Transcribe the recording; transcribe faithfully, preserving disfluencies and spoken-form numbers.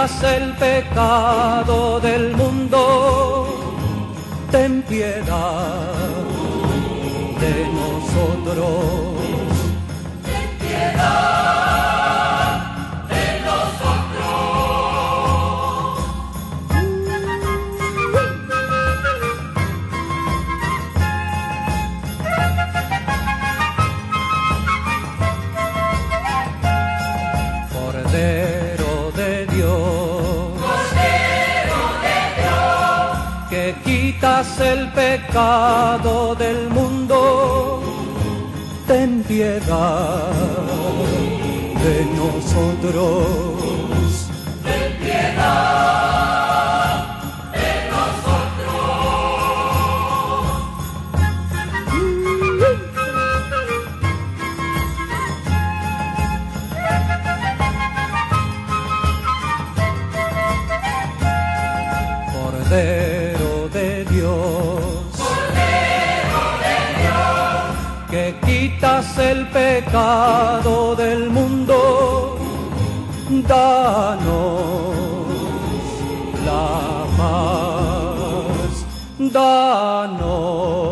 quitas el pecado del mundo, ten piedad de nosotros. Ten piedad de nosotros. Cordero de Dios, Cordero de Dios, que quitas el pecado del mundo, ten piedad de nosotros. ten piedad de nosotros. Cordero de Dios, Cordero de Dios, que quitas el pecado del mundo, danos la paz, danos